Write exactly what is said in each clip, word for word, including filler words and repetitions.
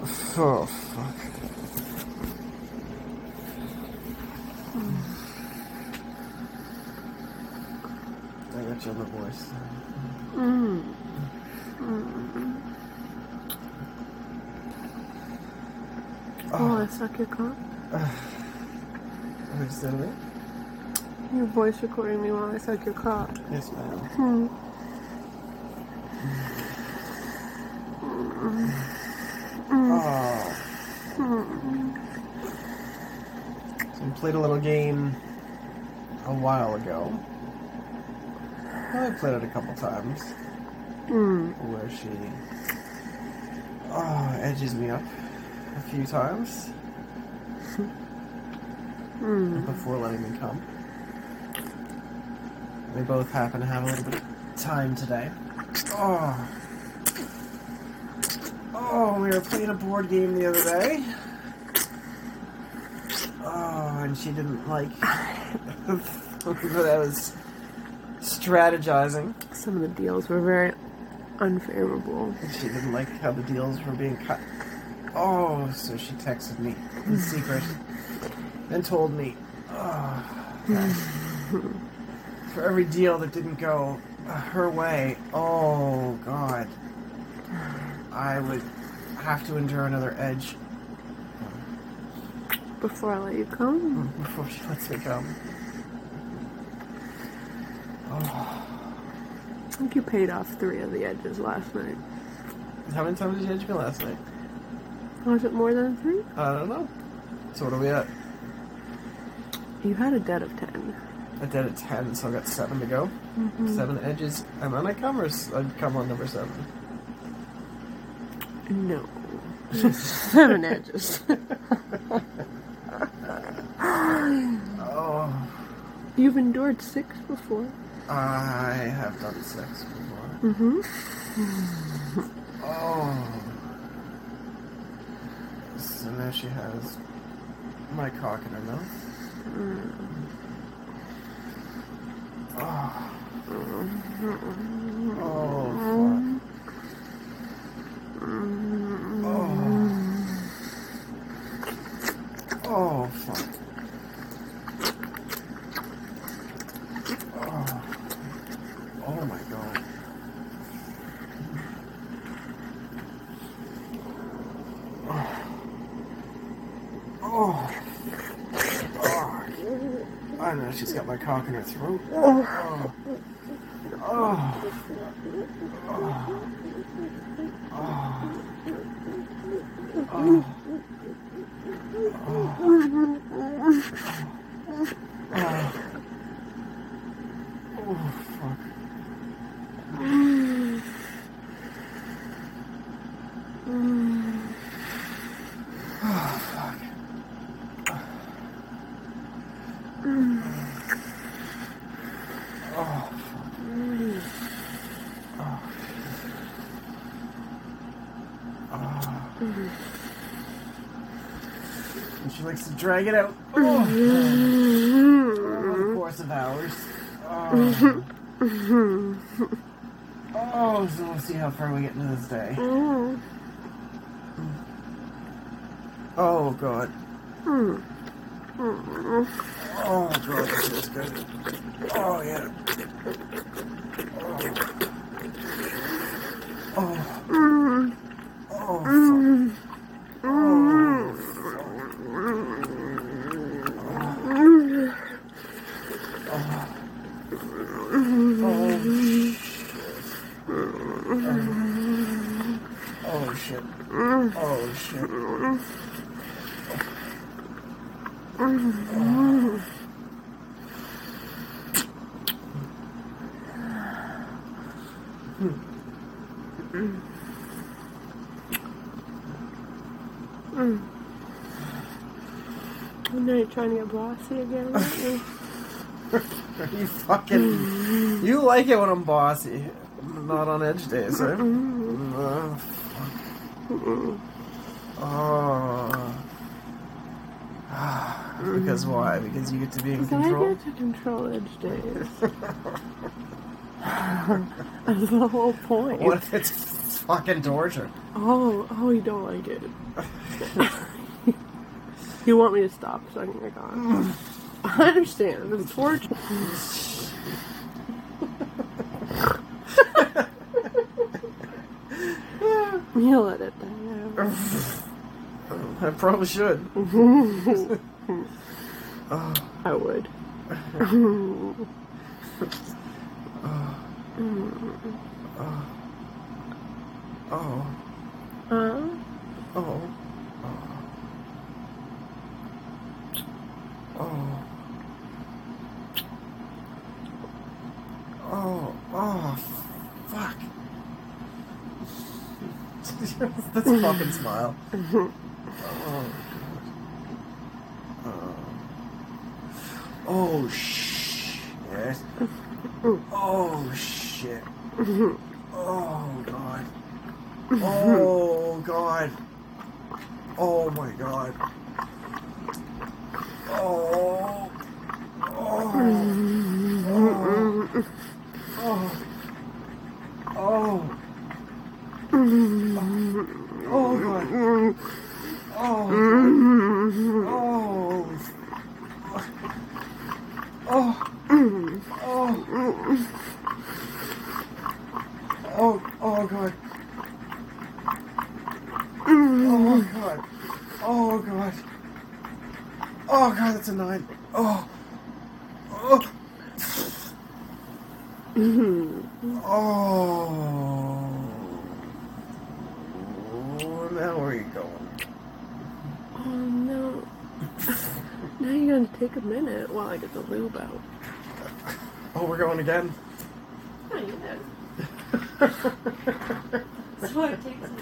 Oh, fuck. I got you on the voice. Mm. Mm. Oh, I suck your cock. What did you say to me? Your voice recording me while I suck your cock. Yes, ma'am. Hmm. Oh. So we played a little game a while ago. I played it a couple times. Mm. Where she oh, edges me up a few times. Mm. Before letting me come. We both happen to have a little bit of time today. Oh. Oh, we were playing a board game the other day. Oh, and she didn't like that I was strategizing. Some of the deals were very unfavorable. And she didn't like how the deals were being cut. Oh, so she texted me in secret and told me, oh, okay. For every deal that didn't go her way, oh, God, I would have to endure another edge. Before I let you come? Before she lets me come. Oh. I think you paid off three of the edges last night. How many times did you edge me last night? Was it more than three? I don't know. So what are we at? You had a debt of ten. I did at ten, so I got seven to go. Mm-hmm. Seven edges. And then I come, or I'd come on number seven? No. Seven edges. Oh. You've endured six before. I have done six before. Mm-hmm. Oh. So now she has my cock in her mouth. Mm. Oh. Oh, fuck. Oh. Oh, fuck. Oh. Oh, my God. Oh. Oh. Oh. I know she's got my cock in her throat. Oh. Oh. Oh. Oh. Oh. Oh. Oh, fuck. Oh, fuck. Oh, fuck. Oh. Oh. And she likes to drag it out. Oh. Over the course of hours. Oh. Oh, so we'll see how far we get into this day. Oh, God. Oh, God, this is good. Oh, yeah. Oh. Oh. Oh, fuck. Oh, shit. Oh, shit. Oh. And now you're trying to get bossy again, aren't you? Are you fucking... You like it when I'm bossy. Not on edge days, right? Oh, fuck. Oh. Because why? Because you get to be in Because control? I get to control edge days. That's the whole point. What if it's fucking torture. Oh, oh, you don't like it. You want me to stop sucking your cock. I understand. It's torture. You'll let it die. I probably should. Oh. I would. Oh. Oh. Uh? Oh. Oh. Oh. Oh. Fuck. That's a fucking smile. Oh. Oh. Oh shit. Oh shit. Oh god. Oh god. Oh my god. Oh. Oh. Oh. Oh. Oh. Oh god. Oh. Oh. Oh. Oh. Oh. Oh god. Oh god. Oh god. Oh god, that's a nine. Oh. Oh. Oh. Now where are you going? Oh no. Now you're gonna take a minute while I get the lube out. Oh, we're going again? Oh, you did. So it takes a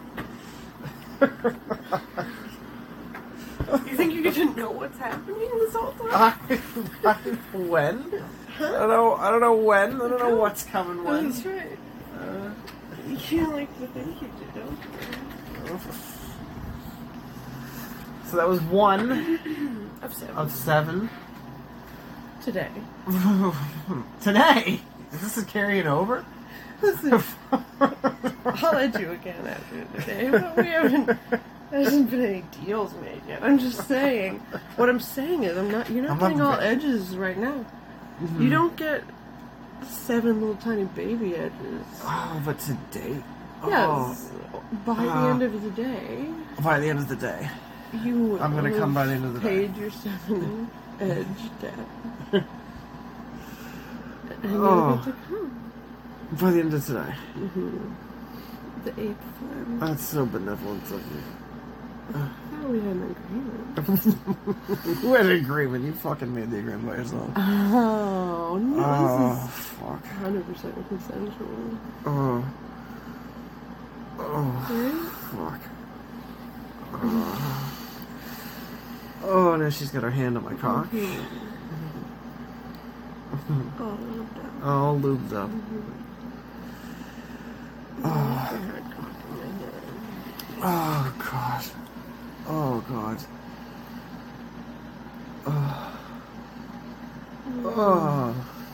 minute. You think you get to know what's happening this whole time? I, I, when? I don't know. I don't know when. I don't know what's coming when. That's right. Uh, you can't like to think you do. So that was one Of seven. of seven. Today. Today? Is this carrying over? Listen, I'll let you again after today, but we haven't. There hasn't been any deals made yet. I'm just saying. What I'm saying is, I'm not. You're not I'm getting not all edges right now. Mm-hmm. You don't get seven little tiny baby edges. Oh, but today? Yes. By the Uh, end of the day, Oh, by the end of the day. you will I'm gonna come by the end of the day. paid your seven edge debt. And Oh. you'll get to come. By the end of today. Mm-hmm. The eighth time. That's so benevolent of you. Oh, we had an agreement. Who had an agreement? You fucking made the agreement by yourself. Oh, no. Oh, This is fuck. one hundred percent consensual. Oh. Oh, Right? fuck. Oh. Oh, now she's got her hand on my cock. Mm-hmm. Oh, love that. All lubed up. Oh. Oh, God. Oh, God. Oh. Oh.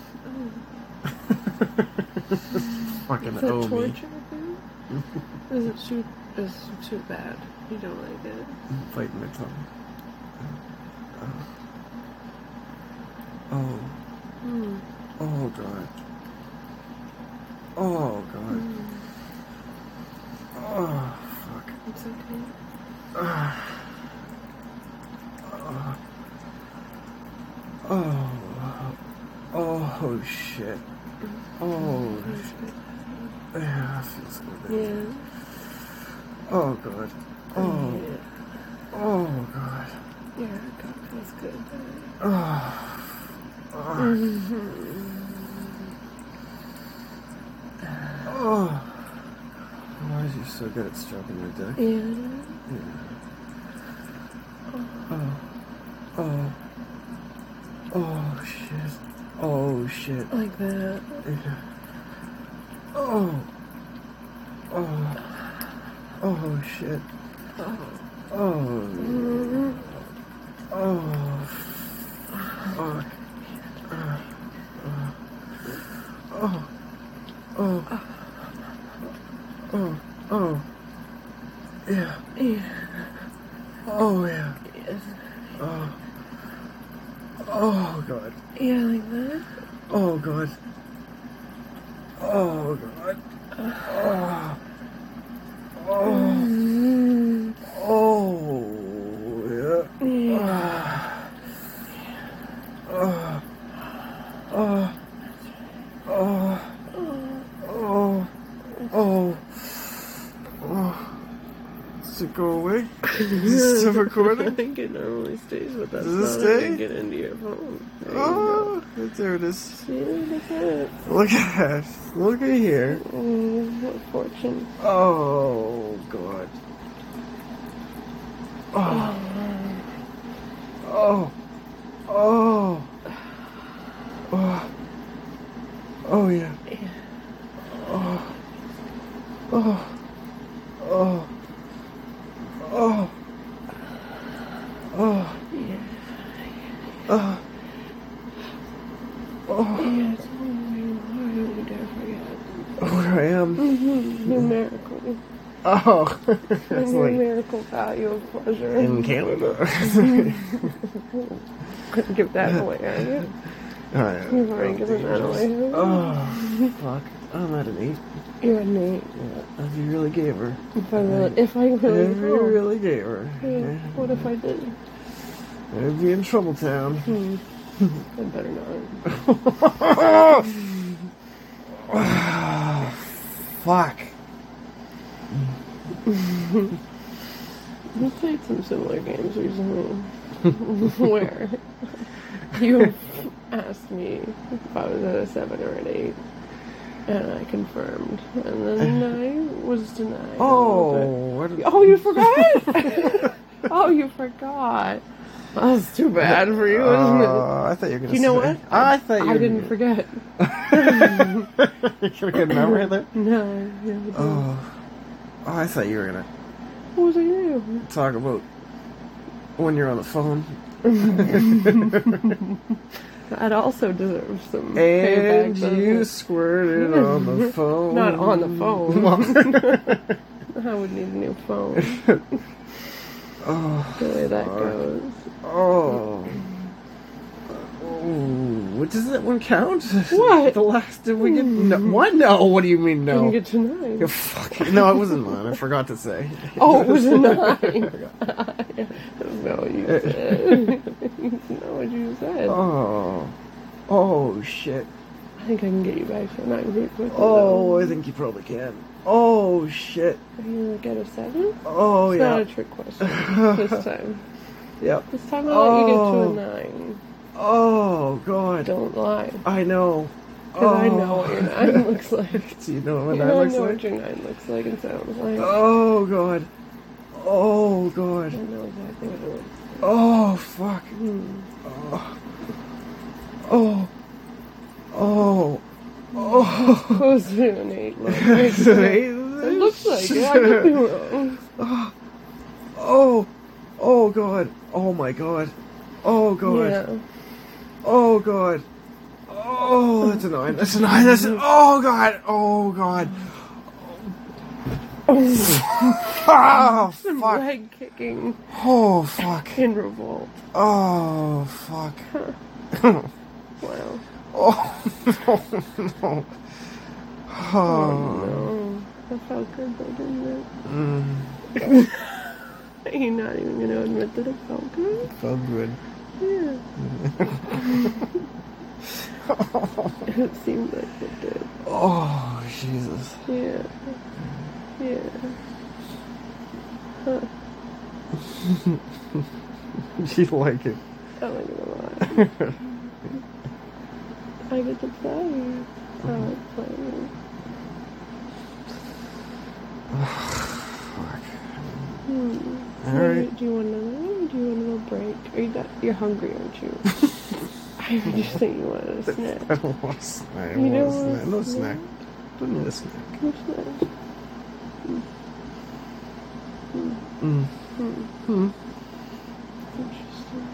Fucking Is that oh me. torture thing? Is it too, is it too bad? You don't like it? Biting my tongue. Oh. Mm. Oh, God. Oh, God. Mm. Oh, fuck. It's okay. Uh, oh. Oh, shit. Oh, shit. Yeah, that feels good. Yeah. Oh, God. Oh. Yeah. Oh, God. Yeah, God feels good. Oh. Oh. Mm-hmm. Oh. Why is you so good at stroking your dick? Yeah. Yeah. Oh. Oh. Oh, shit. Oh, shit. Like that. Yeah. Oh. Oh. Oh, shit. Oh. Oh. Mm-hmm. Oh. Fuck. Uh, uh, oh. Oh. Oh. yeah. Yeah. Oh, yeah. Yes. Oh. Oh, God. Yeah, like that. Oh, God. Oh, God. Oh. Oh. Mm-hmm. Oh, yeah. Yeah. Oh. Oh. Oh. Oh. Oh. Oh. Does it go away? Is it still I recording? think it normally stays, but that's Does it not stay? how you get into your phone. There you Oh, there it is. go. See, look at it. Look at that. Look at here. Mm, what fortune. Oh, God. Oh. Oh. Oh. Oh. Oh, yeah. Yeah. Oh. Oh. Oh. Oh. Oh. Yeah. Oh. Oh. Yeah, tell me where you are. You dare forget. Where I am. Mm-hmm. Numerical. Oh. It's like Numerical value of pleasure. in Canada. Couldn't give that away, are you? Alright. You've already given that away. haven't you? Oh, fuck. I'm at an eight. You're an eight. Yeah, if you really gave her. If I really, if I really, If you oh, really gave her. yeah. What if I did? I'd be in trouble town. Hmm. I better not. Fuck. We played some similar games recently. Where you asked me if I was at a seven or an eight, and I confirmed, and then I was denied. Oh, what a- Oh, you forgot? Oh, you forgot. That's too bad for you, isn't it? Uh, I thought you were gonna You know say- what? I thought you I were didn't forget. You got a good memory there? No, yeah, I didn't. Oh. Oh, I thought you were gonna What was I gonna do? talk about when you're on the phone. That also deserves some And payback. doesn't you it? squirted on the phone. Not on the phone. I would need a new phone. Oh, The way that fuck. goes. Oh. Oh. What does that one count? What? The last did we get? No. What? No. What do you mean no? Didn't get to nine. You fuck. No, it wasn't mine. I forgot to say. Oh, it was a nine. That's not what you said. That's not what you said. Oh. Oh shit. I think I can get you back to a nine pretty quickly. Oh, though. I think you probably can. Oh shit. Are you gonna get a seven? Oh It's yeah. not a trick question this time. Yep. This time I'll let you get to Oh. a nine. Oh god. Don't lie. I know. Because I know what your nine looks like. Do you know what Yeah, that I looks know like? what your nine looks like and sounds like. Oh god. Oh I god. know exactly what it looks like. Oh fuck. Hmm. Oh. Oh. Oh. Oh. Close to an eight. Look. It looks like it. I could be wrong. Oh. Oh god. Oh my god. Oh god. Yeah. Oh god. Oh, that's a nine. That's a nine. That's a, oh god. Oh god. Oh Some fuck. leg kicking Oh fuck. in revolt. Oh fuck. Wow. Oh no. No. Oh Oh. no. That felt good though, didn't Mm, it? Are you not even going to admit that it felt good? felt good. Yeah. It seemed like it did. Oh Jesus. Yeah. Yeah. Huh. You like it? I'm not gonna lie. I get to play. I like playing. Fuck. Hmm. All Do you- right. Do you want another one? Do you want a little break? Are you got, you're hungry, aren't you? I heard you say you wanted a snack. I don't want a snack. I You don't don't want a want snack. a No snack? snack. Don't need a snack. What's that? Mm. Hmm. Hmm. Interesting.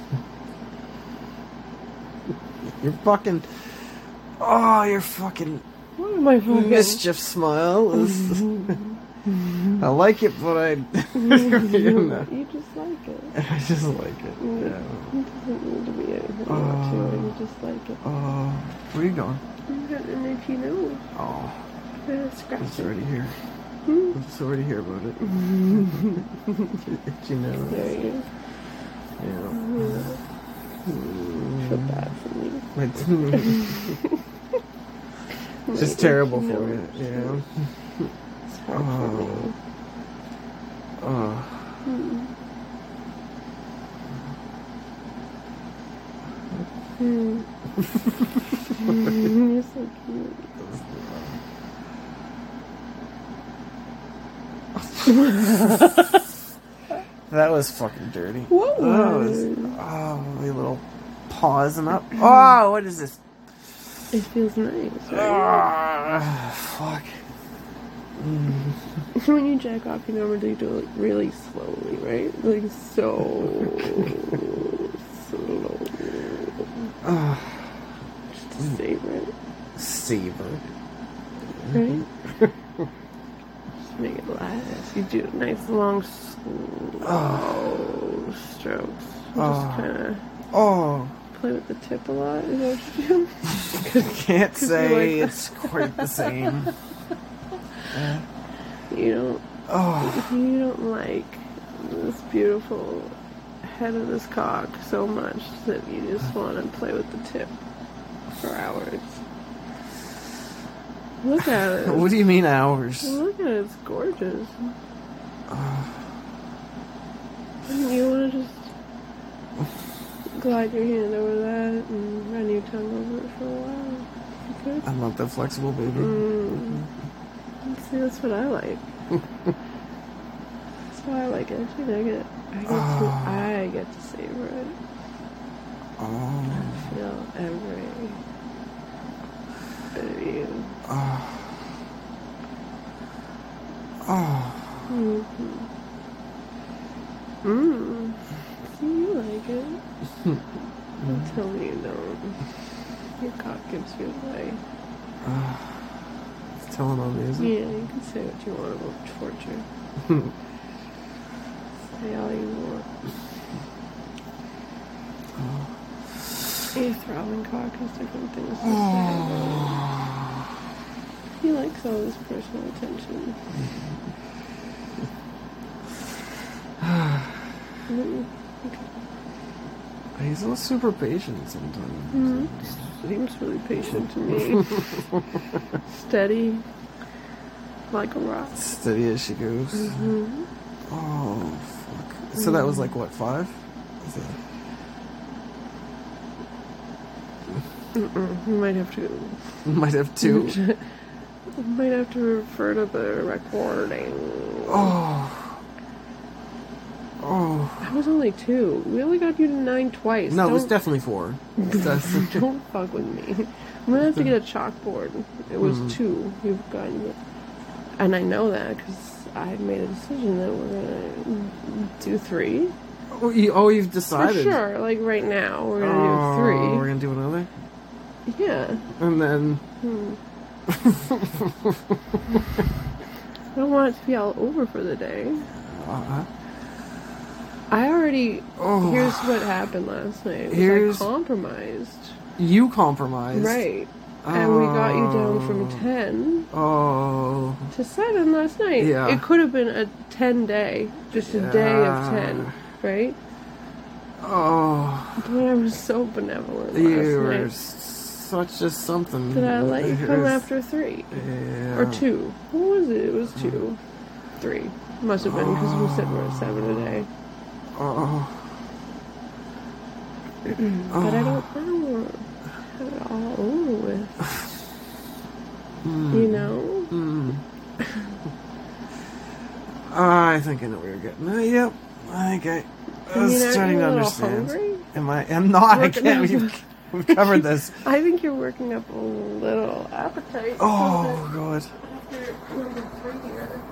You're fucking. Oh, you're fucking What am I fucking? mischief smile is. I like it, but I. you know. You just like it. I just like it. Yeah. It doesn't need to be anything Oh. more to it. You just like it. Oh, where are you going? I'm getting an itchy nose. Oh, Yeah, scratch it's it. already here. Hmm? I'm sorry to hear about it. you know. There you go. Yeah. Feel bad for me. It's just My terrible itchy for you. nose. Yeah. It's hard for me. Oh. Hmm. Hmm. You're so cute. That was fucking dirty. What That was? was, oh, my little paws and up. Oh, what is this? It feels nice, right? Ah, fuck. Mm. When you jack off, you normally do it really slowly, right? Like so slowly. Ah, Just to savor it, savor. right? Just make it last. You do nice long slow strokes. You Oh. just kind of Oh, play with the tip a lot. Is that what you do? can't 'cause you say like- it's quite the same. Uh, You don't. oh, You don't like this beautiful head of this cock so much that you just want to play with the tip for hours. Look at it. what do you mean hours? Look at it. It's gorgeous. Oh, And you want to just glide your hand over that and run your tongue over it for a while. You could. I'm not that flexible, baby. Mm. See, that's what I like. That's why I like it. You know, I get, I get Oh. to, I get to savor it. Oh, Feel every bit of you. oh, oh. Mm-hmm. Mm. See, you like it. Don't tell me you don't. Your cock gives you away. Oh. It's telling on me, isn't Yeah, it? you can say what you want about torture. Say all you want. Your throbbing cock has different things to say about it. He likes all this personal attention. Mm, He's not super patient sometimes. mm, Seems really patient to me. Steady, like a rock. Steady as she goes. Mm-hmm. Oh, fuck. So that was like, what, five? Is it- Mm-mm. We might have to. Might have two. We might have to refer to the recording. Oh. Oh. That was only two. We only got you to nine twice. No, it was Don't- definitely four. That's- Don't fuck with me. I'm gonna have to get a chalkboard. It was Mhm. two. You've gotten, and I know that because I made a decision that we're gonna do three oh, you, oh, you've for decided. sure. Like right now, we're gonna Oh, do we're three. gonna do another? Yeah. And then. Hmm. I don't want it to be all over for the day. Uh, I already. oh. Here's what happened last night. Was Here's- I compromised. You compromised. Right. And we got you down from Oh. ten Oh. to seven last night. Yeah. It could have been a ten day, just a day of Yeah. ten, right? Oh. But I was so benevolent last You were night. s- such a something. Did I let you It come was- after three? Yeah. Or two? What was it? It was two. Three. Must have been because we said we're at seven a day. Oh. But I don't, I don't want to have it all over with. Mm. You know? Mm. I think I know where you're getting. Uh, yep. I think I. I I was mean, aren't starting you to a little understand. hungry? Am I? I'm not. I Working can't. up- We've, we've covered this. I think you're working up a little appetite. Oh god. After number three here.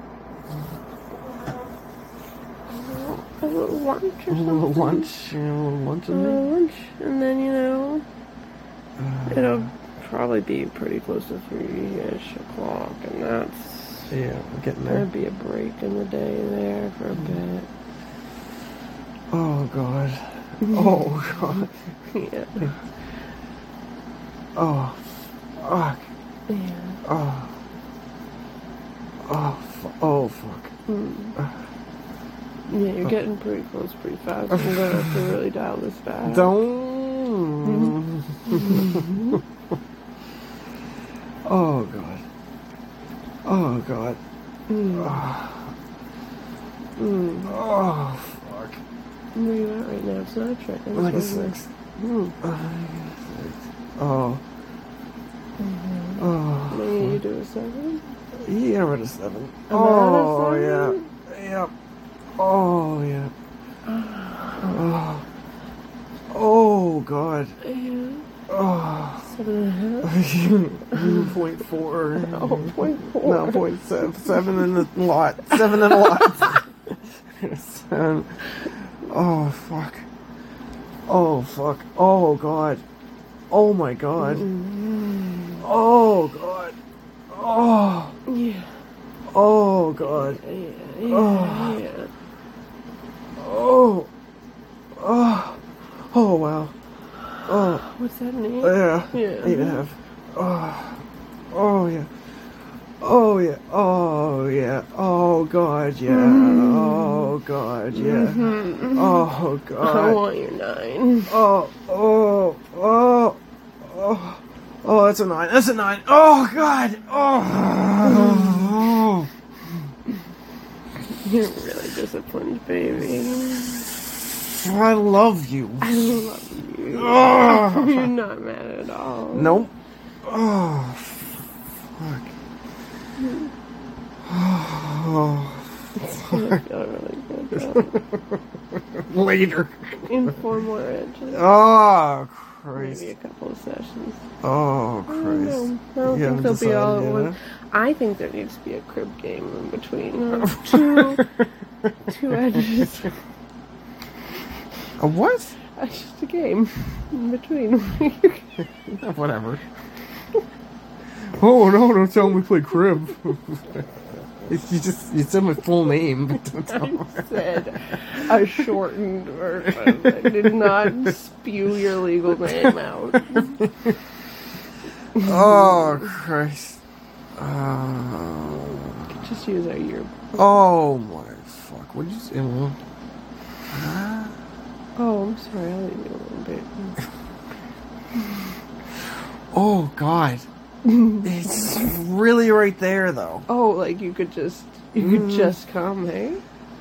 A little lunch or A something. little lunch. You know, a little lunch A in little there. lunch. And then, you know, Uh, it'll probably be pretty close to three-ish o'clock. And that's Yeah, we're getting there. There'd be a break in the day there for a bit. Oh, God. Oh, God. Yeah. Oh, fuck. Yeah. Oh. Oh, fu- oh, fuck. Mm. Yeah, you're getting pretty close pretty fast. I'm gonna have to really dial this back. Don't. Oh, God. Oh, God. Mm. Oh, Mm. oh, fuck. Where are you at right now? It's not a trick. I'm Like a just wondering. six. Mm. Oh. Mm-hmm. Oh. Maybe you do a seven? Yeah, we're at a seven. I'm Oh, at a yeah. seven? Yep. Oh, yeah. Oh. Oh, God. Yeah. Oh. Seven and a half? Point four. Oh, point four. No, point seven. Seven in the lot. Seven in a lot. Seven. Oh, fuck. Oh, fuck. Oh, God. Oh, my God. Mm. Oh, God. Oh. Yeah. Oh, God. Yeah, yeah, Oh. yeah. Oh. Oh. Oh, wow. Oh. What's that name? Yeah. Yeah. Eight and a half. Oh. Oh, yeah. Oh, yeah. Oh, yeah. Oh, God, yeah. Mm. Oh, God, yeah. Mm-hmm. Oh, I God. want your nine. Oh, oh, oh, oh. Oh, that's a nine. That's a nine. Oh, God. Oh. You're really disappointed, baby. I love you. I love you. Oh. You're not mad at all. Nope. Oh, fuck. Oh, It's gonna feel really good, though. later. In four more edges. Oh, Christ. Maybe a couple of sessions. Oh, I don't Christ. know. I don't You think haven't they'll be all at decided once. I think there needs to be a crib game in between. Uh, two, two edges. A what? Uh, just a game in between. Whatever. Oh, no, don't tell me we play crib. You just, you said my full name, but don't tell me. I said a shortened version. I did not spew your legal name out. Oh, Christ. Oh. Just use our year. Oh, my fuck. What did you say? Well, ah. Oh, I'm sorry. I'll leave you a little bit. Oh, God. It's really right there, though. Oh, like you could just, you could Mm. just come, hey?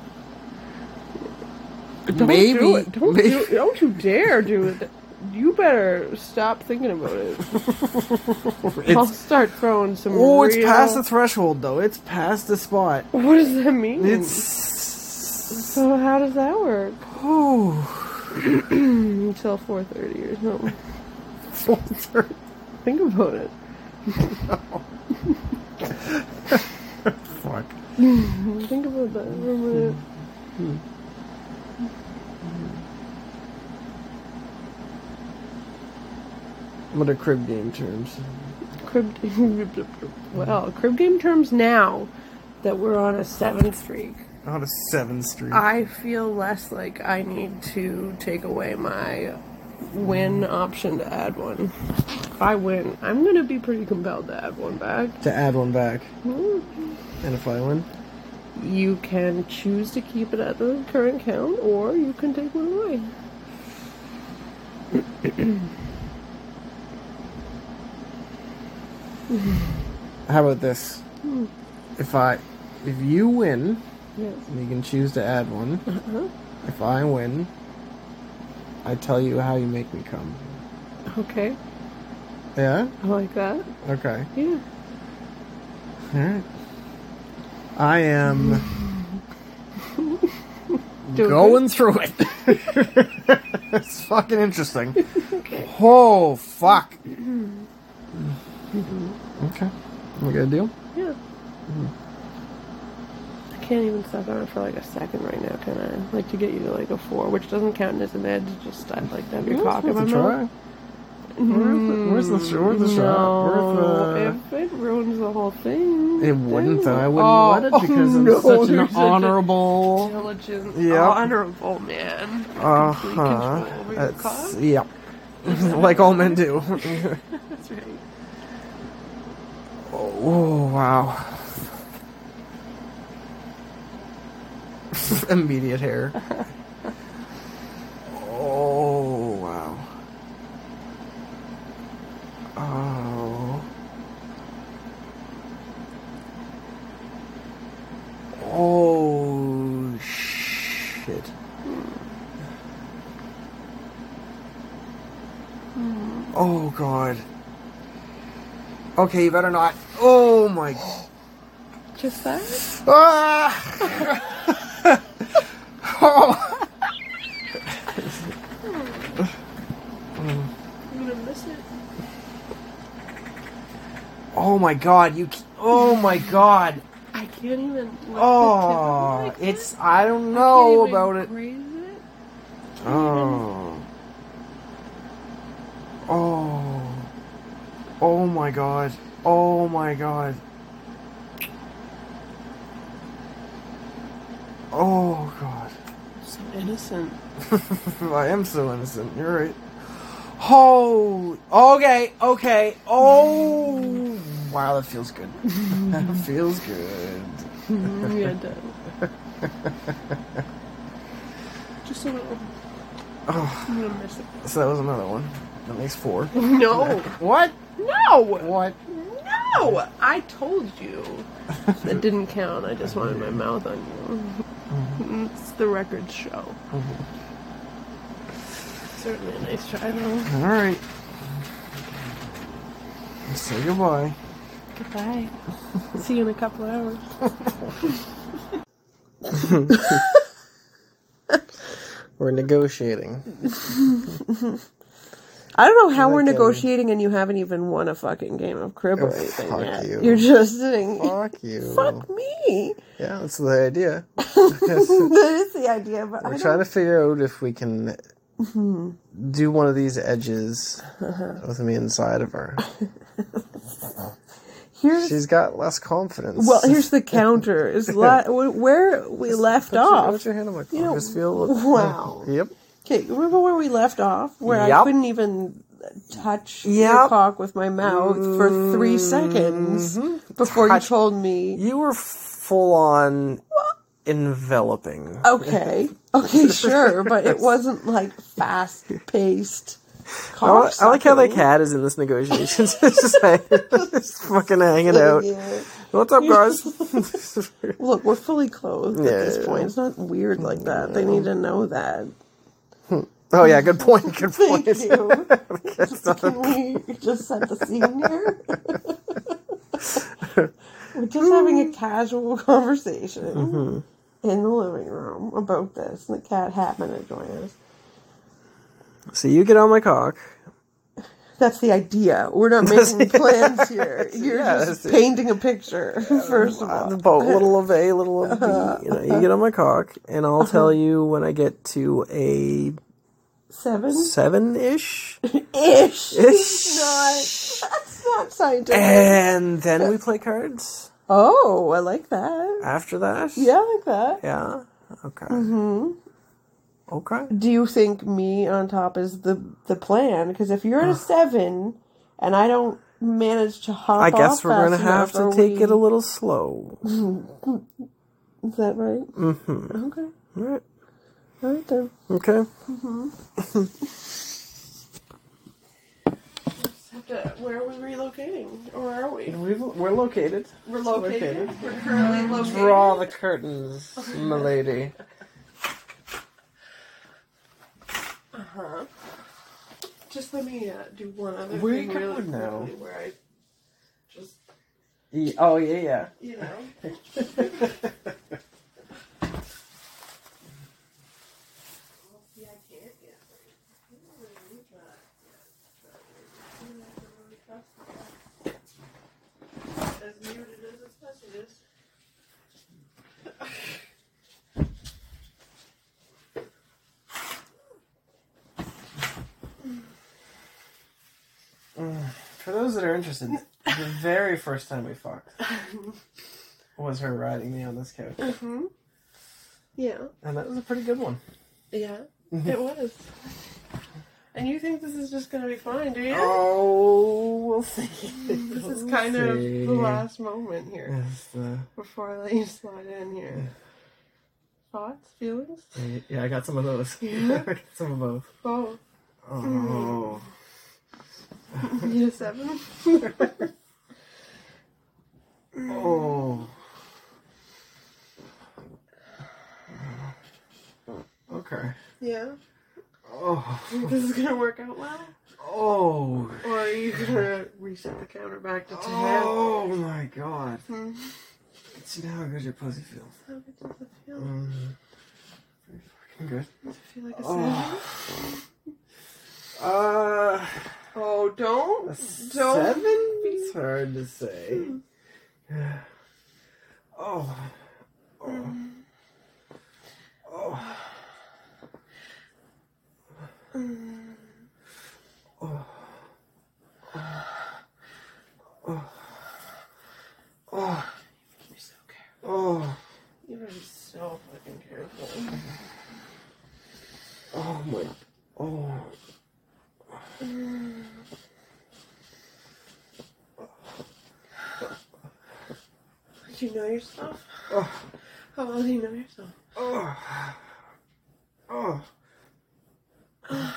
Don't Maybe. do it. Don't Maybe. do it. Don't you dare do it. You better stop thinking about it. I'll It's, start throwing some. oh, it's real- past the threshold, though. It's past the spot. What does that mean? It's. So how does that work? Oh. Until four thirty or something. four thirty. Think about it. Fuck. Think about that for a minute. What are crib game terms? Crib well, crib game terms now that we're on a seven streak. On a seven street. I feel less like I need to take away my win option to add one. If I win, I'm gonna be pretty compelled to add one back. To add one back. Hmm. And if I win? You can choose to keep it at the current count, or you can take one away. How about this? Hmm. If I, if you win, Yes. you can choose to add one. Uh-huh. If I win, I tell you how you make me come. Okay. Yeah? I like that. Okay. Yeah. Alright. I am Do going through it. It's fucking interesting. Okay. Oh, fuck. Mm-hmm. Okay. We got a deal? Yeah. I can't even suck on it for like a second right now, can I? I'd like to get you to like a four, which doesn't count as an edge, just I'd like to have your Yeah, cock in it's my worth a mouth. Where's the, where's the, where's the shot? Where's the... If it ruins the whole thing. It wouldn't, though. I wouldn't oh, let it because oh, I'm no, such an such honorable... intelligent, Yep. honorable man. Uh-huh. Control over your That's, cock? yeah. Like all men do. That's right. Oh, wow. Immediate hair. Oh, wow. Oh. Oh, shit. Oh, God. Okay, you better not. Oh, my... Just that? Ah! Oh. I'm gonna miss it. Oh my god, you... Oh my god. I can't even... Lift Oh, the tip of my it's... I don't I know can't even about it. graze it. Oh. Oh. Oh my god. Oh my god. Oh god. So innocent. I am so innocent. You're right. Oh. Okay. Okay. Oh. Wow, that feels good. That feels good. Yeah, it does. Just a little. Oh. I'm gonna miss it. So that was another one. That makes four. No. What? No. What? No. I told you. That didn't count. I just wanted my mouth on you. Mm-hmm. It's the records show. Mm-hmm. Certainly a nice try, though. All right. Say goodbye. Goodbye. See you in a couple hours. We're negotiating. I don't know how Like we're a- negotiating and you haven't even won a fucking game of crib or Oh, anything fuck yet. you. You're just sitting. Fuck you. Fuck me. Yeah, that's the idea. That is the idea, but We're I trying don't... to figure out if we can do one of these edges with me inside of her. Here's... She's got less confidence. Well, here's the counter. Is la- where we left Put your, off. put your hand on my cock. You know, Just feel. wow. Yep. Okay, remember where we left off? Where I Yep. couldn't even touch your Yep. cock with my mouth for three seconds before Touch- you told me. You were full on enveloping. Okay, okay, sure, but it wasn't like fast paced. I, li- I like how the cat is in this negotiations. It's just, hang- just fucking hanging out. What's up, guys? Look, we're fully clothed Yeah, at this yeah. point. It's not weird like that. They need to know that. Oh yeah, good point. Good point. Thank you. Can we just set the scene here? We're just having a casual conversation Mm-hmm. in the living room about this, and the cat happened to join us. So you get on my cock. That's the idea. We're not making plans here. You're yeah, just that's it. painting a picture, first of all. The boat, little of A, little of B. You know, you get on my cock, and I'll tell you when I get to a Seven? seven-ish. Ish. Ish. Not, that's not scientific. And then we play cards. Oh, I like that. After that? Yeah, I like that. Yeah? Okay. Mm-hmm. Okay. Do you think me on top is the the plan? Because if you're at a seven and I don't manage to hop I guess off we're going to fast have enough, to are take we- it a little slow. Is that right? Mm-hmm. Okay. All right. All right then. Okay. Where are we relocating? Or are we? We've, we're located. We're located. We're currently located. Draw the curtains, milady. Uh-huh. Just let me uh, do one other Where thing you really going now? quickly where I just, Ye- Oh, yeah, yeah. you know. See, I can't get as muted as it's supposed to is. those that are interested, the very first time we fucked was her riding me on this couch. Mm-hmm. Yeah. And that was a pretty good one. Yeah, it was. And you think this is just going to be fine, do you? Oh, we'll see. This is We'll kind of see. the last moment here Yes, the, before I let you slide in here. Yeah. Thoughts? Feelings? yeah, I got some of those. Yeah? I got some of both. Oh. Oh. Need a seven? Oh. Okay. Yeah? Oh. Think this is going to work out well? Oh. Or are you going to reset the counter back to ten? Oh my god. Hmm. See how good your pussy feels. How good does it feel? Mm. Pretty fucking good. Does it feel like a Oh. seven? Uh. Oh, don't. A Don't. seven? It's hard to say. Oh. Oh. Oh. Oh. Oh. Oh. You're so careful. Oh. You better be so fucking careful. Oh my. Oh. Do you know yourself? Oh. How well do you know yourself? Oh. Oh. Oh.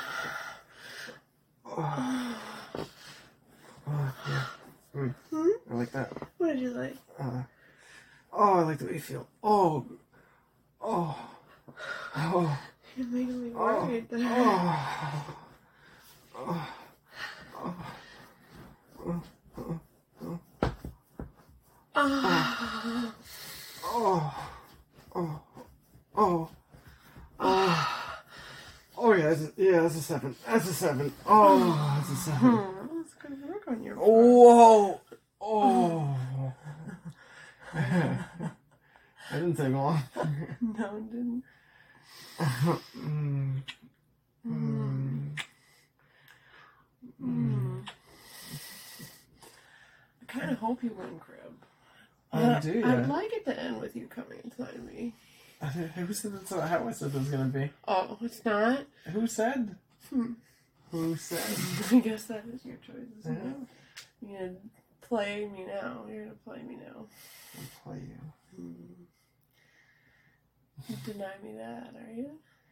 Oh. Oh, yeah. Mm. Hmm? I like that. What did you like? Uh, oh, I like the way you feel. Oh. Oh. Oh. You're making me Oh. worried there. Oh. Oh. Oh. Oh. Ah. Oh. Oh. Oh. Oh. Oh yeah, that's a, yeah, that's a seven. That's a seven. Oh, that's a seven. Hmm, that's good work on your part. Whoa. Oh. That didn't take long. No, it didn't. mm. Mm. Mm. I kind of hope you win, Crib. I do, yeah. I'd like it to end with you coming inside me. Who said that's how I said it was gonna be? Oh, it's not? Who said? Hmm. Who said? I guess that is your choice, isn't Yeah. it? You're gonna play me now. You're gonna play me now. I'll play you. Hmm. You deny me that, are you?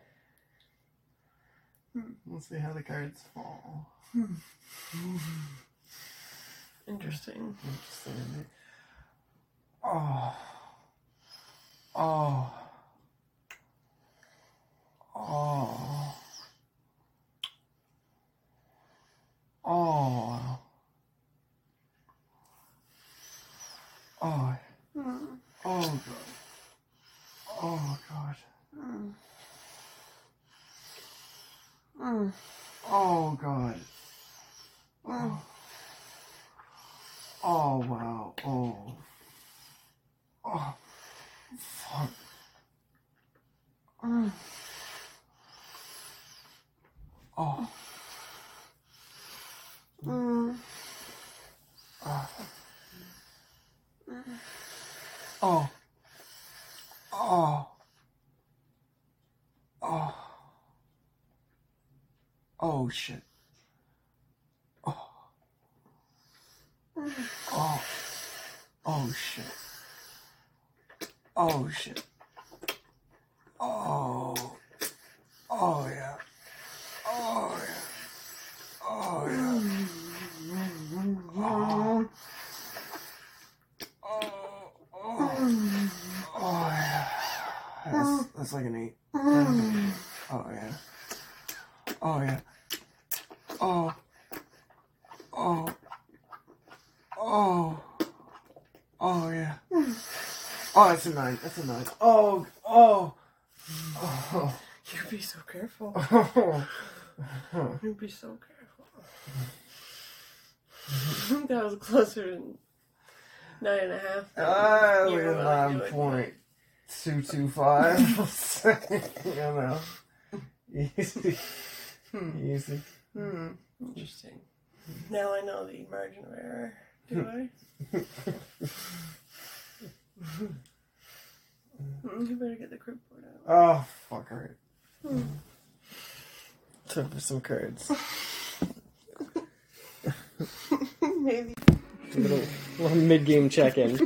Hmm. We'll see how the cards fall. Interesting. Interesting. Oh. Oh. Oh. Oh. Oh. Hmm. Oh god. Oh god. Hmm. Hmm. Oh god. Oh. Oh wow. Oh. Oh. Fuck. Hmm. Oh. Hmm. Oh. Oh. Oh. Oh. Oh shit. Oh. Oh. Oh shit. Oh shit. Oh. Oh yeah. Oh yeah. Oh yeah. Oh. Oh. Oh. Oh yeah. That's, that's like an eight. Oh yeah. Oh yeah. Oh. Oh. Oh. Oh yeah. Oh, that's a nine. That's a nine. Oh. Oh. Oh. You'd be so careful. Oh. You'd be so careful. I think that was closer to nine and a half. I You were live willing nine to point two two five. You know. Easy. Hmm. Easy. Hmm. Interesting. Now I know the margin of error. Do I? You better get the crib board out. Oh, fuck, alright. Hmm. Time for some cards. Maybe. A little, little mid-game check-in.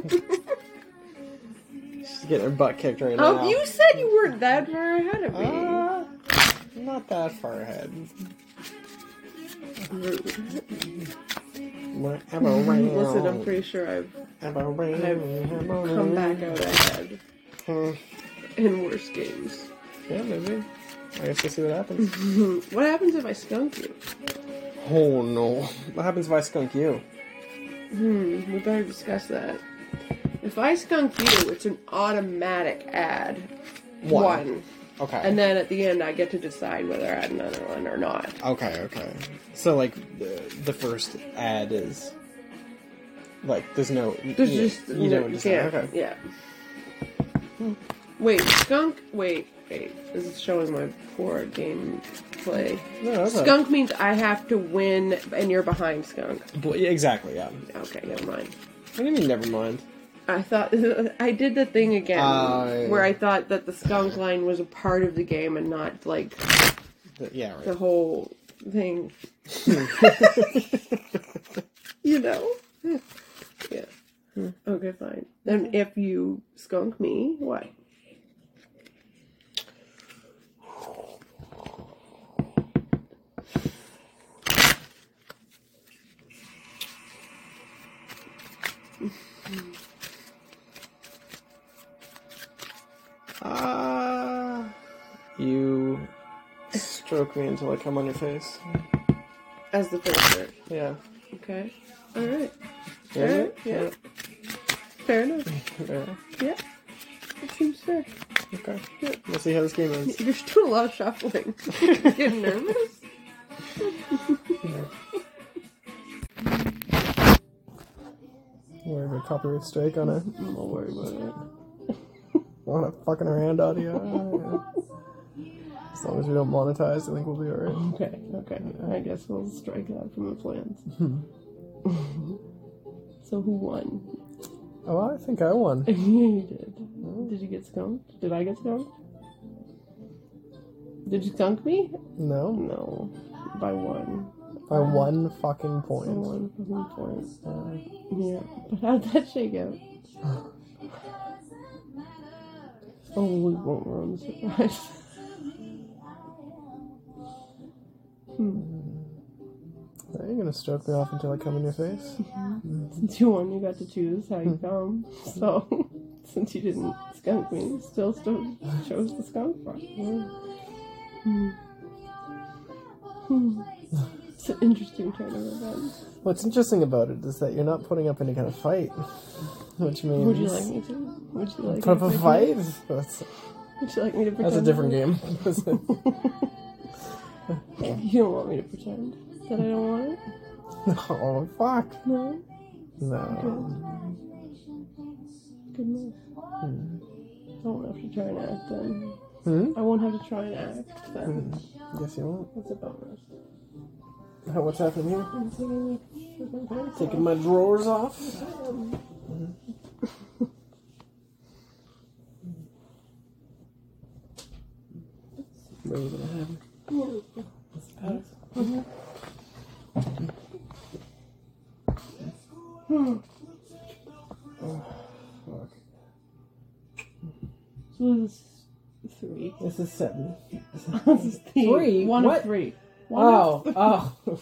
She's getting her butt kicked right now. Oh, you said you weren't that far ahead of me. Uh, not that far ahead. Listen, I'm pretty sure I've, I've come back out ahead in worse games. Yeah, maybe. I guess we'll see what happens. What happens if I skunk you? Oh no. What happens if I skunk you? Hmm, we better discuss that. If I skunk you, it's an automatic add. One. One. Okay. And then at the end, I get to decide whether I add another one or not. Okay, okay. So, like, the, the first ad is... Like, there's no... There's you, just... You no, don't decide. yeah, Okay. yeah. Wait, skunk... Wait, wait. This is showing my poor game play. No, okay. Skunk means I have to win, and you're behind skunk. Bl- yeah, exactly, yeah. Okay, never mind. What do you mean, never mind? I thought... I did the thing again, Uh, where I thought that the skunk line was a part of the game and not, like, The, yeah, right. the whole thing. You know? Yeah. Okay, fine. Then if you skunk me, what? Ah, uh, you stroke me until I come on your face. As the finisher. Yeah. Okay. Alright. Yeah. Alright, yeah. Fair enough. Yeah. Yeah. It seems fair. Okay. Yeah. We'll see how this game ends. You're doing a lot of shuffling. Getting nervous? Worry about copyright strike on it. I'm not worried about it. Want a fucking around audio? As long as we don't monetize, I think we'll be alright. Okay, okay. I guess we'll strike that from the plans. So who won? Oh, I think I won. You did. Did you get skunked? Did I get skunked? Did you skunk me? No. No. By one. By one fucking By point. one fucking point. Uh, Yeah. But how'd that shake out? Oh, we won't ruin the surprise. hmm. Are you gonna stroke me off until I come in your face? Mm-hmm. Since you won, you got to choose how you come. So, since you didn't skunk me, you still, still chose the skunk part. Yeah. Hmm. Hmm. It's an interesting turn of events. What's interesting about it is that you're not putting up any kind of fight. Which means... Would you like me to? Would you like Put up me a to fight? pretend? That's, Would you like me to pretend? that's a different game. You don't want me to pretend that I don't want it? Oh, fuck. No? No. Good move. Hmm. I won't have to try and act then. Hmm? I won't have to try and act then. Hmm. Yes, you won't. That's a bonus. How, what's happening here? I'm taking, taking, pants Taking off. my drawers off? Um, What are you gonna have? Mhm. Hmm. Oh, fuck. So this is three. This is seven. This is three. Three? One What? of three. One Oh, of three. oh.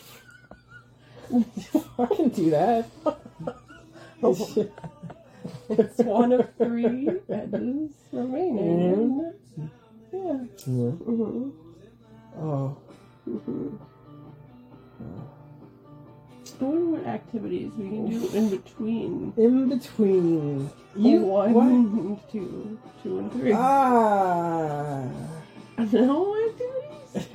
I can do that. It's one of three edges remaining. Mhm. Yeah. Yeah. Mm-hmm. Oh. Mm-hmm. I wonder what activities we can do in between. In between. You You one what? and two, two and three. Ah. No activities.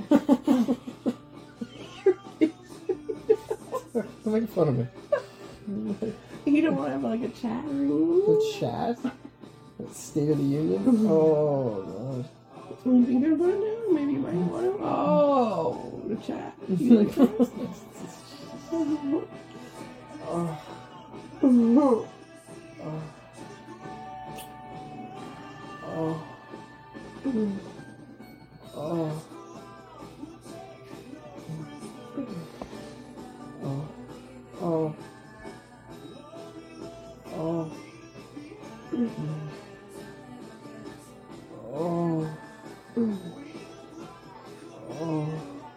Don't make fun of me. You don't want to have like a chat room. The chat? State of the Union? Oh, God. You think you're going to? Maybe you might want to. Oh, the chat. You like that? Oh. Mm-hmm. Oh. Oh. Mm. Oh. Oh. Oh. Oh. Oh. Mm. Oh.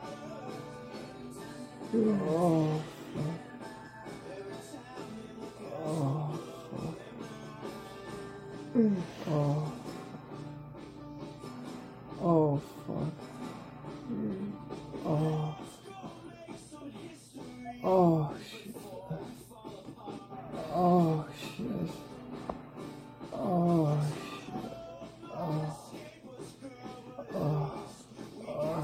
Mm. Oh. Oh. Mm. Oh. Oh, fuck. Mm. Oh. Oh, shit. Oh, shit. Oh, shit. Oh. Oh. Oh.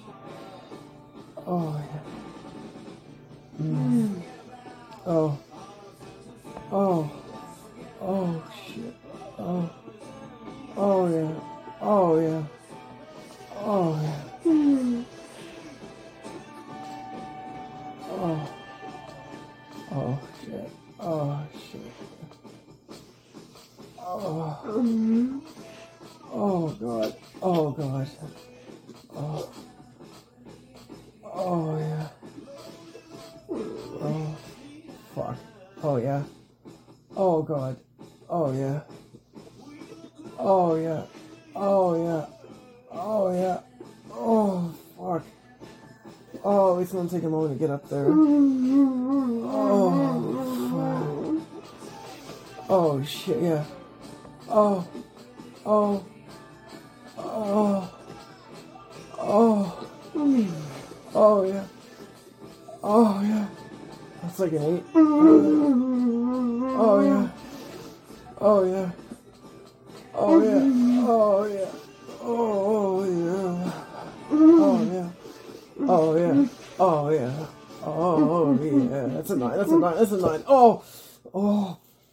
Oh, yeah. Mm. Oh. Oh. Oh, shit. Oh. Oh, yeah. Oh, yeah. Oh, yeah. Mm. Oh. Oh, shit. Oh, shit. Oh. Mm. Oh, God. Oh, God. Oh. Oh, yeah. Oh. Fuck. Oh, yeah. Oh, God. Oh, yeah. Oh, yeah. Oh, yeah. Oh, yeah. Oh, fuck. Oh, it's gonna take a moment to get up there. Oh, fuck. Oh, shit, yeah. Oh. Oh. Oh. Oh. Oh, yeah. Oh, yeah. That's like an eight. Oh, yeah. Oh, yeah. Oh, yeah. Oh, yeah. Oh, yeah. Oh, yeah. Oh, yeah. Oh, yeah. Oh, yeah. That's a nine. That's a nine. That's a nine. Oh. Oh.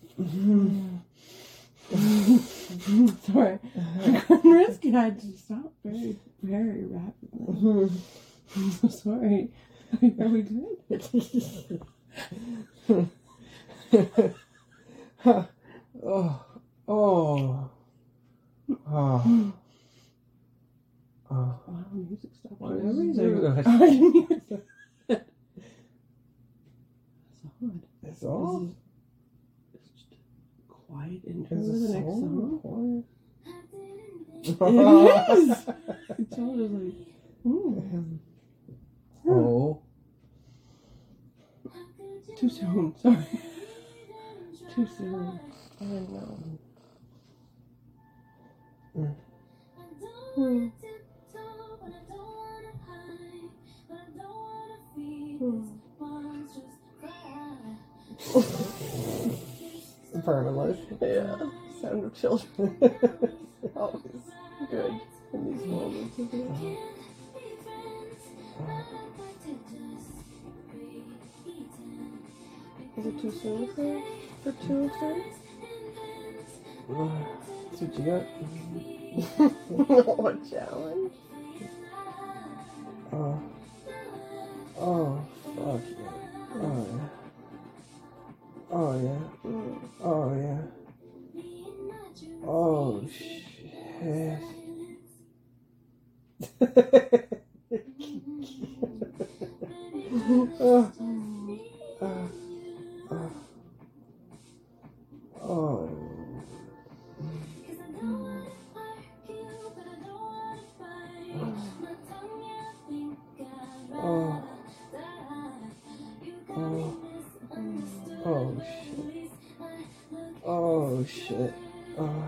Sorry. I couldn't risk it. I had to stop very, very rapidly. I'm so sorry. Are we good? Oh. Oh. Oh. Oh. Wow, music stopped. Why for is no it reason. do that? I didn't even- That's odd. It's all. It's just a quiet intro Is to the the next song song. recorded? It is. It's all just like, ooh. Oh. Too soon. Sorry. Too soon. I don't know. Mm. Hmm. Hmm. Apartment life. Yeah. Sound of children. Always good in these moments, isn't it? Is it too soon for, for two of them? That's what you got? What challenge? Oh. Oh, fuck yeah. Oh, yeah. Oh, yeah. Mm. Oh, yeah. Oh, shit. oh. Uh, uh. Oh. Oh. Oh. Oh, shit. Oh, shit. Oh.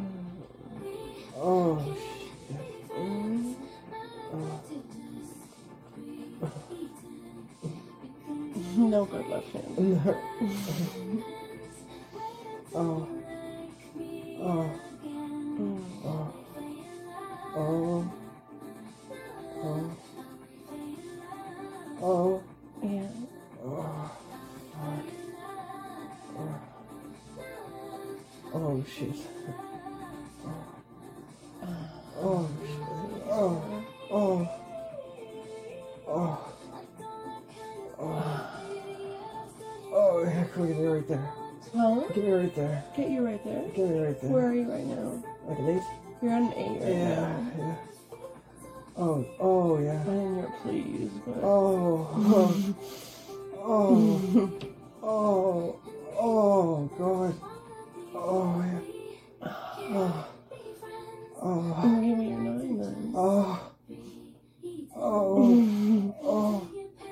Oh, shit. Oh. No good left hand. Oh. Oh. Mm. Oh. Oh. Oh. Oh. Yeah. Oh. Fuck. Oh. Oh, shit. Oh, shit. Oh. Oh. Oh. Oh. right there. Huh? Get me right there. Get you right there? Get me right there. Where are you right now? Like an eight? You're on an eight right Yeah, now. yeah. Oh, oh, yeah. I mean, you're pleased, but... Oh, oh, oh, oh, oh, God. Oh, yeah. Oh, oh, Give me your nine then. oh, oh, oh,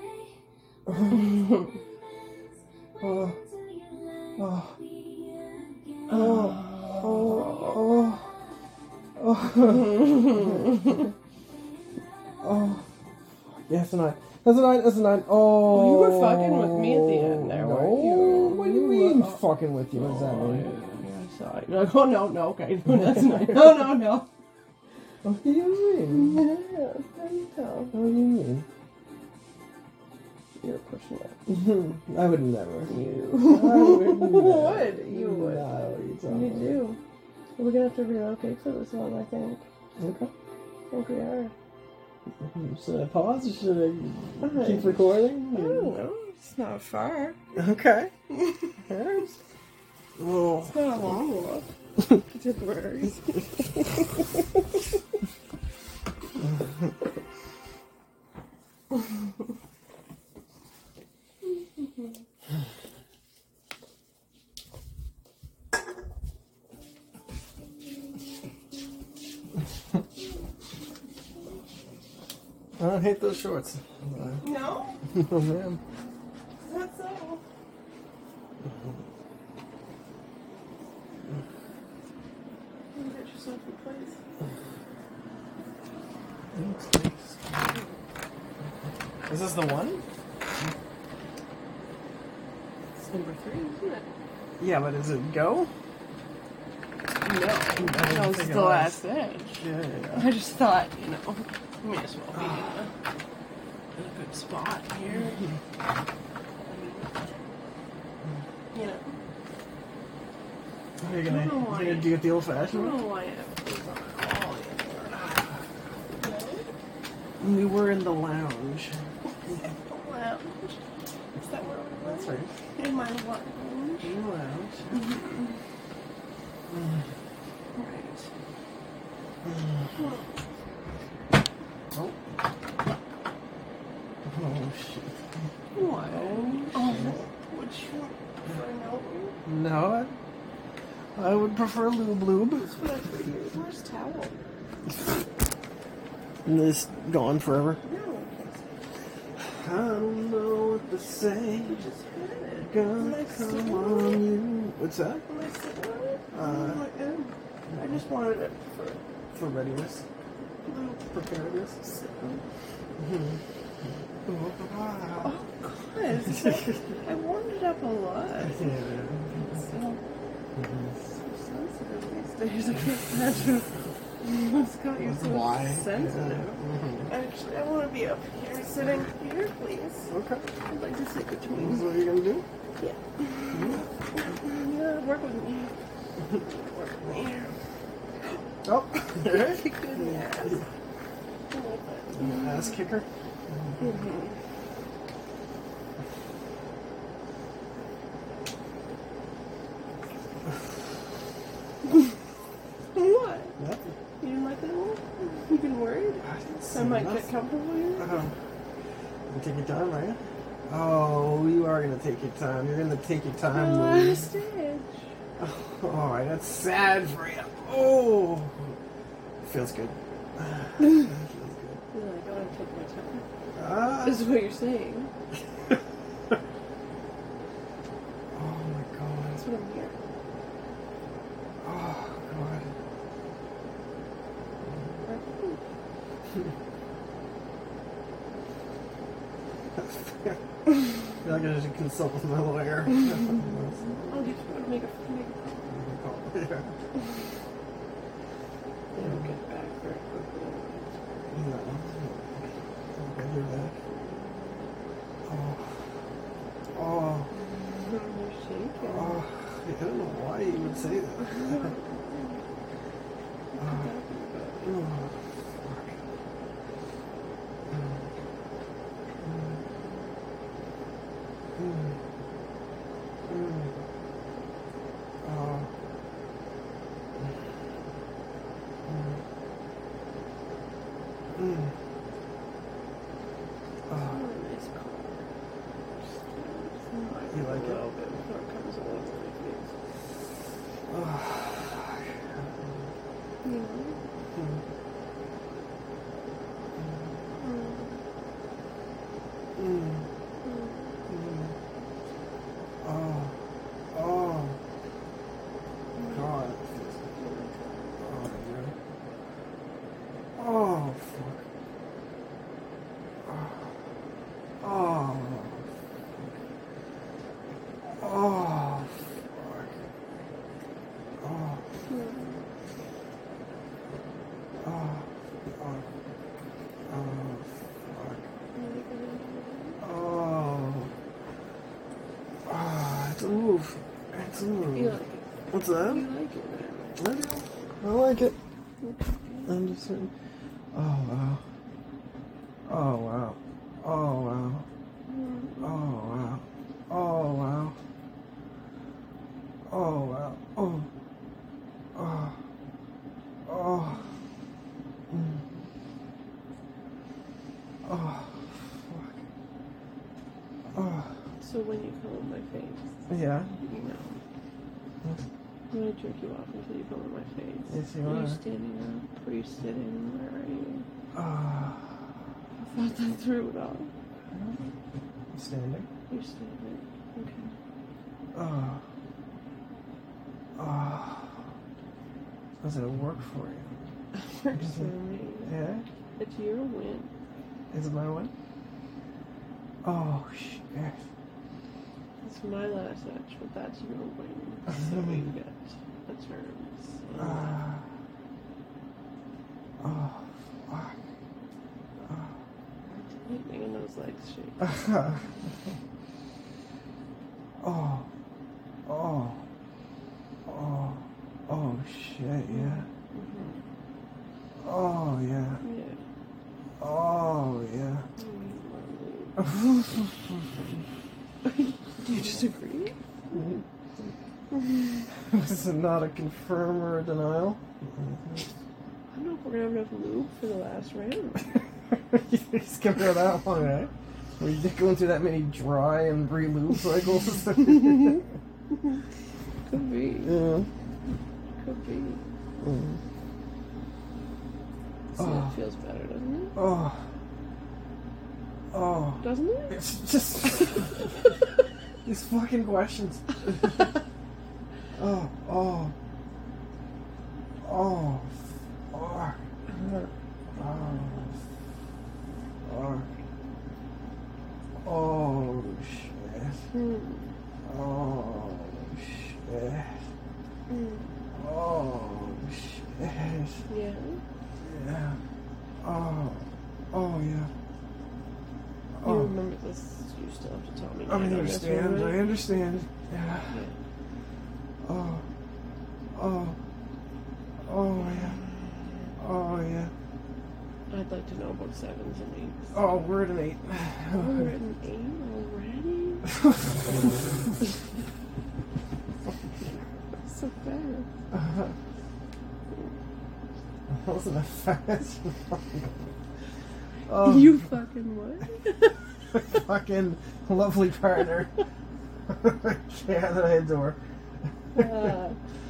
oh, oh, oh, oh, oh, oh. Yeah, that's a nine. That's a nine. That's a nine. Oh. You were fucking with me at the end there, no. weren't you? What do you mean, fucking with you? What does that mean? Yeah, sorry. You're like, oh no, no, okay. No, that's not. No, no, no. What do you mean? Yeah, how do you tell? What do you mean? You're pushing it. I would never. You I would never. would. You would. No, what are you talking You about? do. We're gonna have to relocate for this one, I think. Okay. I think we are. Should I pause or should I Alright. keep recording? I don't know. It's not far. Okay. Oh. It's not a long walk. To Burgers. I don't hate those shorts. No? Oh man. That's so. You get yourself a place. Is this the one? It's number three, isn't it? Yeah, but is it go? No. didn't No, it's think it the was. last edge. Yeah, yeah, yeah. I just thought, you know, may as well be in a, in a good spot here. You know, Are you gonna, I don't know you why. gonna do it the old I fashioned don't way? know why I have these on all in We were in the lounge. the lounge. Is that where we were? That's right. In my lounge. In the lounge. Right. Oh. Oh shit. What? Oh, Would you prefer no? No, I, I would prefer lube lube. That's what I figured. Where's towel? And this gone forever. No. I don't know what to say. You just had it. Gonna Am I come sitting on on it? you. What's that? Am I sitting on it? Uh, Oh, I am. I just wanted it for For readiness. blue Preparedness. sitting. Oh, Oh, God. It's like, I warmed it up a lot. yeah. It's so, so sensitive these days. I can't imagine what's got you so Why? sensitive. Yeah. Mhm. Actually, I want to be up here, sitting here, please. Okay. I'd like to sit This between. is what you're gonna do? Yeah. Yeah, work with me. Work with me. Oh. Kick me in the ass. A little bit. Ass kicker. Mhm. What? Nothing. You didn't like that one? You've been worried? I didn't I say might nothing. get comfortable here? Oh. You take your time, right? Oh, you are gonna take your time. You're gonna take your time, The Louie. last stage. Oh, alright, that's sad for you. Oh. Feels good. Feels good. You're like, I want to take my time. Ah. This is what you're saying. Oh my god. That's what I'm hearing. Oh god. You're not gonna consult with my lawyer. I'll get you to make a make a Yeah. They don't get back very quickly. No. Okay, you're back. Oh. Oh. You're shaking. Oh. I don't know why you would say that. Oh. Oh. Fuck. Mm. Mm. Mm. Mm. Mm. Oh, Nice car. You like it? A little bit before it comes all over my face. oh. You know? Mm. Mm. Mm. Mm. Mm. Oh. Oh. God. Oh, yeah. Oh, fuck. Oh. Oh. Oh, fuck. Oh. Oh. Oh. Oh, fuck. Oh. Ah, it's a move. It's a move. You like it. What's that? You like it. I do. I like it. I'm just saying. Oh, wow. Oh, wow. Oh, wow. Oh, wow. Oh, wow. Oh, wow. Oh. Oh. Oh. Mm. Oh. Fuck. Oh. So when you come on my face, Yeah. you know, I'm gonna jerk you off until you come on my face. Yes, you are are. you standing up? Are you sitting? Where are you? Oh. I thought that through it all. I'm standing. You're standing. Okay. Oh. Oh. Does it work for you? Works for me. Yeah? It's your win. Is it my one? Oh, shit. It's my last match, but that's your win. So we get the terms. Ah. Oh, fuck. Making those legs shake. Oh. Oh. Oh. Oh. Oh, shit, yeah. Mm-hmm. Oh, yeah. Yeah. Oh, yeah. Do you disagree? This is not a confirm or a denial. I don't know if we're gonna have enough lube for the last round. You skipped over that one, eh? Were you going through that many dry and re-lube cycles? Could be. Yeah. Could be. Mm. See, Oh. it feels better, doesn't it? Oh. Oh. Doesn't it? It's just these fucking questions. Oh, oh, oh, fuck. Oh, fuck. Oh, shit. Hmm. Oh, shit. Hmm. Oh, shit. Yeah. Yeah. Oh, oh, yeah. You Oh. remember this? You still have to tell me. I later, understand. that's I right? understand. Yeah. Yeah. Oh. Oh. Oh yeah. Oh yeah. I'd like to know about sevens and eights. Oh, we're at an eight. Oh, we're at an eight already? So fast. Uh, wasn't that fast? Oh, You fucking what? fucking lovely partner. Yeah, that I adore. Uh,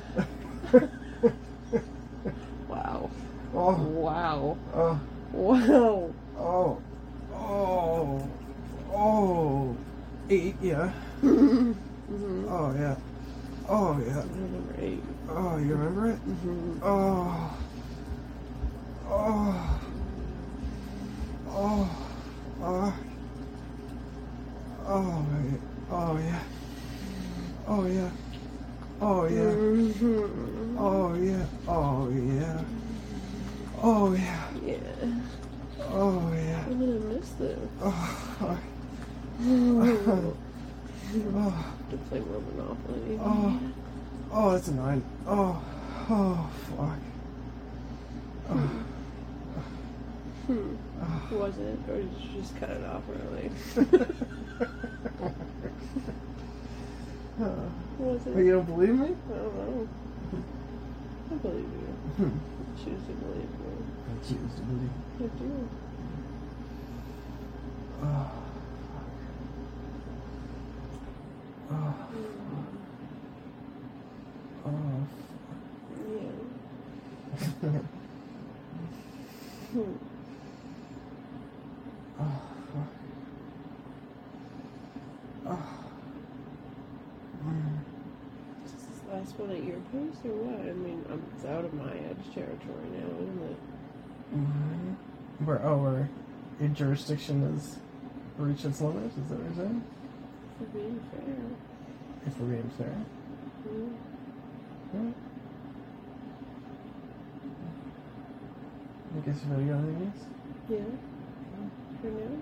wow. Oh, Wow. oh, Wow. oh, oh, oh. Eight, yeah. Mm-hmm. Oh, yeah. Oh, yeah. Number eight. Oh, you remember it? Mm-hmm. Oh. Oh. Oh. Oh. Oh, wait. Oh, yeah. Oh, yeah. Oh, yeah. Mm-hmm. Oh, yeah. Oh, yeah. Oh, yeah. Yeah. Oh, yeah. I'm gonna miss this. Oh, fuck. Oh, To play more Monopoly. oh. Oh, that's a nine. Oh. Oh, fuck. Oh. Hmm. Was it? Or did you just cut it off early? Was But it? you don't believe me? I don't know. I believe you. Hmm. Choose to believe me. I choose to believe. I do. Oh. Oh. Oh. Yeah. Hmm. Oh, fuck. Oh. Mm. Is this last one at your place or what? I mean, um, it's out of my edge territory now, isn't it? Mm-hmm. Where, oh, where your jurisdiction has reached its limits? Is that what you're saying? For being fair. If we're being fair. Mm. Yeah. I guess you've already got anything else? Yeah. For now?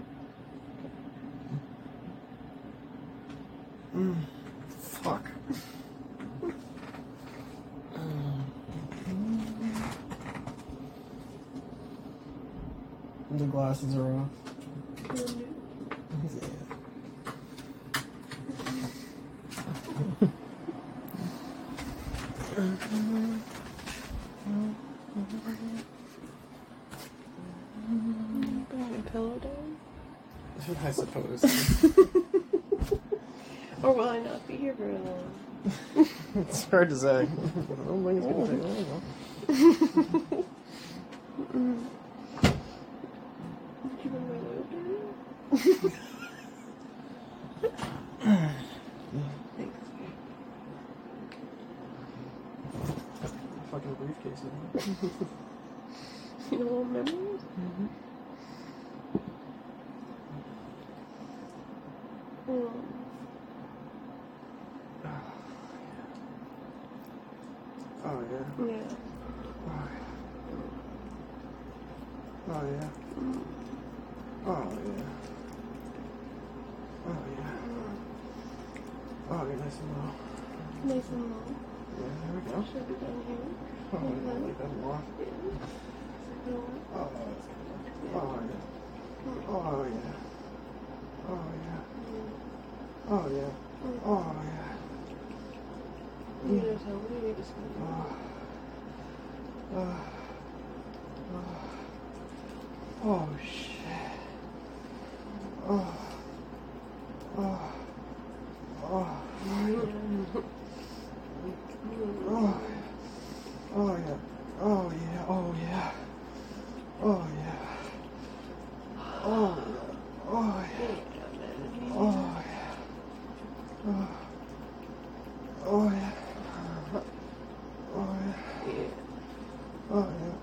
Mm-hmm. Mm. Fuck. The glasses are off. Mm. Yeah. Bring a pillow down? I suppose. Or will I not be here very long? It's hard to say. I don't think it's gonna take long. Mm. Did you bring my lube down? Thanks. Fucking briefcase. You know what memories? Mm-hmm. Mm. Oh yeah. Yeah. Oh yeah. Oh yeah. Mm. Oh yeah. Oh yeah. Oh, you're nice and low. Nice and low. Yeah, there we go. Should be down here. Oh, I like that more. Yeah. So, Oh, oh yeah. Oh yeah. Oh yeah. Oh yeah. Oh yeah. you know, tell me you need to spend it. Oh. Oh. Oh. Oh shit. Oh. Oh. Oh. Oh. Oh yeah. Oh yeah. Oh yeah. Oh yeah. Oh yeah. Oh yeah. Oh yeah. Oh. Oh yeah. Oh yeah. Oh yeah.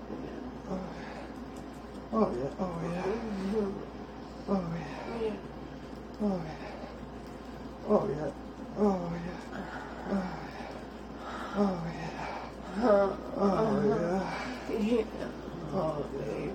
Oh yeah. Oh yeah. Oh yeah. Oh yeah. Oh yeah. Oh yeah. Oh yeah. Oh yeah. Oh yeah.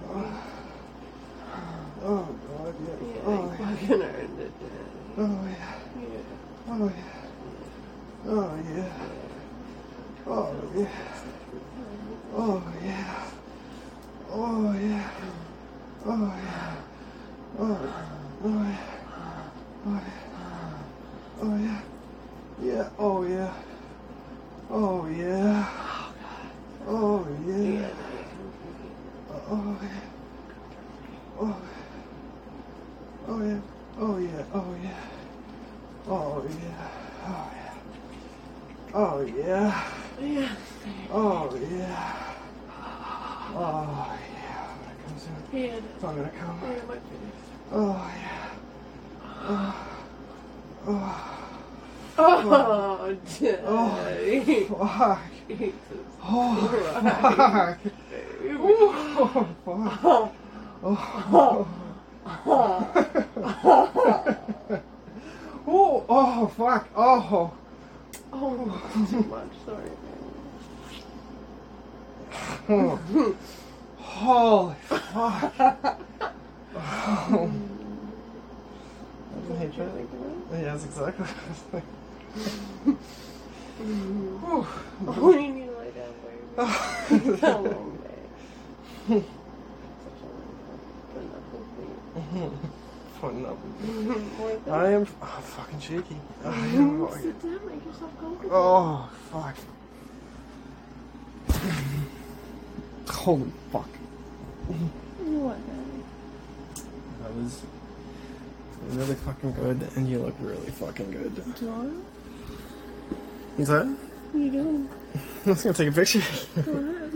Oh god, yeah. Yeah, Oh I yeah. fucking earned it, Daddy. Oh yeah. Yeah. Oh yeah. Oh yeah. Oh yeah. Oh yeah. Oh yeah. Oh yeah. Oh, oh yeah. Oh yeah. Oh yeah. Yeah. Oh yeah. Oh yeah. Oh yeah. Yeah. Oh yeah. Oh. Oh yeah. Oh yeah. Oh yeah. Oh yeah. Oh yeah. Oh yeah. Yeah. Oh yeah. Oh yeah. When it comes in, Yeah. it's all gonna come. Yeah, my face. Oh yeah. Oh. Oh. Oh, Daddy. Oh. Fuck. Jesus Oh. Christ. Fuck. Baby. Oh. Fuck. Oh. Oh. Oh. Oh. Fuck. Oh. Oh, that's too much. Sorry, Oh. Holy fuck. Oh. I hate Did you that. think of it? Yeah, that's exactly what I was thinking. Whew. Oh, you need to lie down, baby. It's a long day. Such a long day. Putting up with me. Putting up with I am f- oh, fucking shaky. I am you. fucking- Sit down, make yourself comfortable. Oh, fuck. Holy fuck. What, Daddy? That was really fucking good, and you look really fucking good. Do I? What's that? What are you doing? I was gonna take a picture. Go ahead.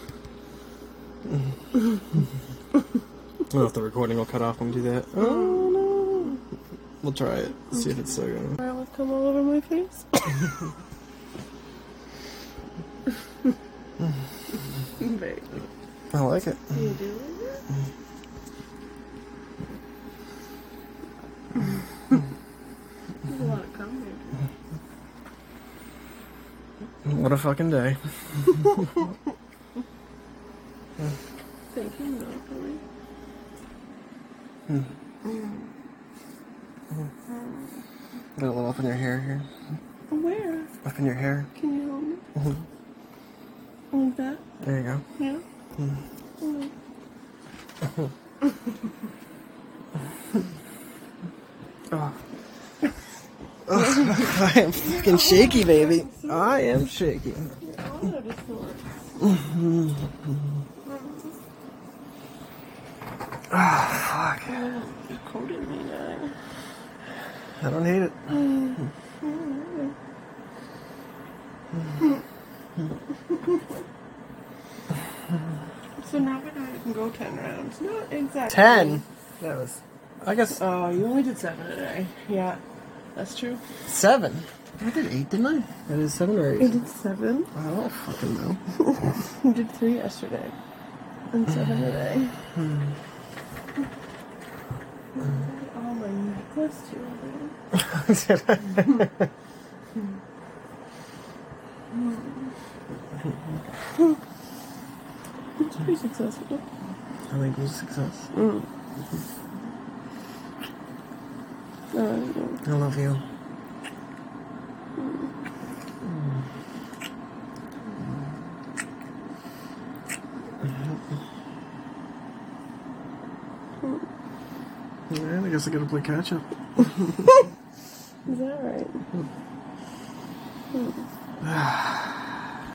I don't know if the recording will cut off when we do that. Oh no! We'll try it. See if it's still going. I will come all over my face. Baby. I like it. You do like it? There's a lot of cum here. What a fucking day. Thank you, Monopoly. Got a little up in your hair here. Where? Up in your hair. Can you hold me? Mhm. Like that? There you go. Yeah? Mm. Oh. Oh, I am fucking shaky, baby. I am shaky. You're all out of sorts. Ah, fuck. You coated me now. I don't hate it. So now we know you can go ten rounds. Not exactly. Ten? That was, I guess, Oh, you only did seven today. Yeah, that's true. seven. I did eight, didn't I? That is seven or You eight. did seven. I don't fucking know. You did three yesterday. And seven today. Oh, my necklace too. It's pretty successful. I think it was a success. Mm. Uh, I love you. Yeah, I guess I gotta play catch up. is that right? Hmm.